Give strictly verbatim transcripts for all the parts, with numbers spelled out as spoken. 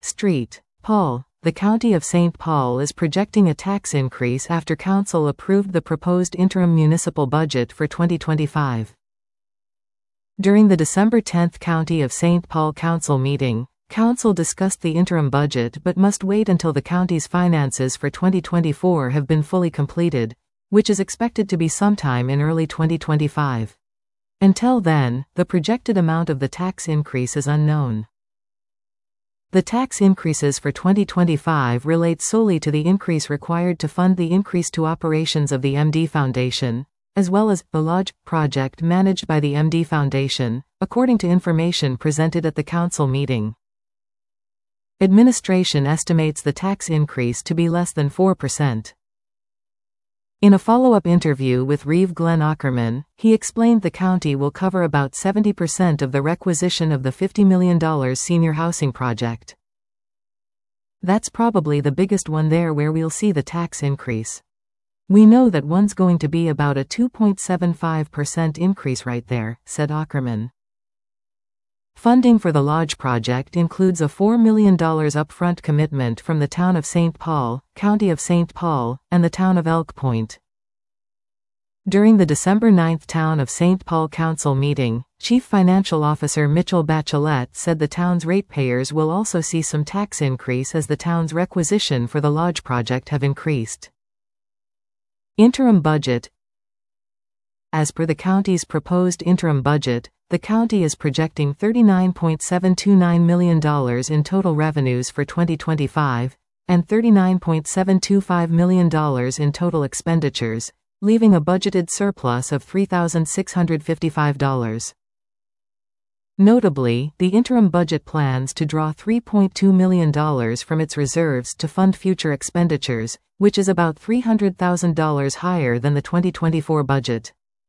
Street. Paul. The County of Saint Paul is projecting a tax increase after Council approved the proposed interim municipal budget for twenty twenty-five. During the December tenth County of Saint Paul Council meeting, Council discussed the interim budget but must wait until the county's finances for twenty twenty-four have been fully completed, which is expected to be sometime in early twenty twenty-five. Until then, the projected amount of the tax increase is unknown. The tax increases for twenty twenty-five relate solely to the increase required to fund the increase to operations of the M D Foundation, as well as the Lodge project managed by the M D Foundation, according to information presented at the council meeting. Administration estimates the tax increase to be less than four percent. In a follow-up interview with Reeve Glenn Ackerman, he explained the county will cover about seventy percent of the requisition of the fifty million dollars senior housing project. That's probably the biggest one there where we'll see the tax increase. We know that one's going to be about a two point seven five percent increase right there, said Ackerman. Funding for the Lodge project includes a four million dollars upfront commitment from the Town of Saint Paul, County of Saint Paul, and the Town of Elk Point. During the December ninth Town of Saint Paul Council meeting, Chief Financial Officer Mitchell Bachelet said the town's ratepayers will also see some tax increase as the town's requisition for the Lodge project have increased. Interim budget. As per the county's proposed interim budget, the county is projecting thirty-nine point seven two nine million dollars in total revenues for twenty twenty-five, and thirty-nine point seven two five million dollars in total expenditures, leaving a budgeted surplus of three thousand six hundred fifty-five dollars. Notably, the interim budget plans to draw three point two million dollars from its reserves to fund future expenditures, which is about three hundred thousand dollars higher than the twenty twenty-four budget.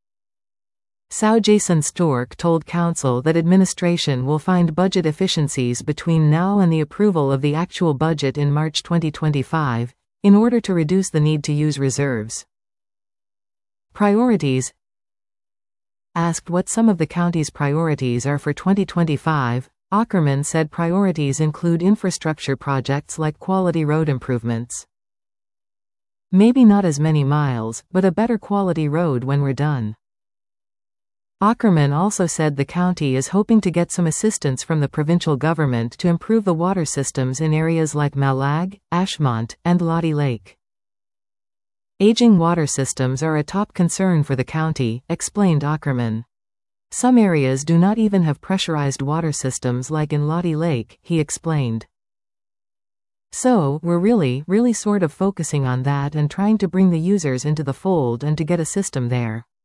Sau Jason Stork told Council that administration will find budget efficiencies between now and the approval of the actual budget in March twenty twenty-five, in order to reduce the need to use reserves. Priorities. Asked what some of the county's priorities are for twenty twenty-five, Ackerman said priorities include infrastructure projects like quality road improvements. Maybe not as many miles, but a better quality road when we're done. Ackerman also said the county is hoping to get some assistance from the provincial government to improve the water systems in areas like Malag, Ashmont, and Lottie Lake. Aging water systems are a top concern for the county, explained Ackerman. Some areas do not even have pressurized water systems like in Lottie Lake, he explained. So, we're really, really sort of focusing on that and trying to bring the users into the fold and to get a system there.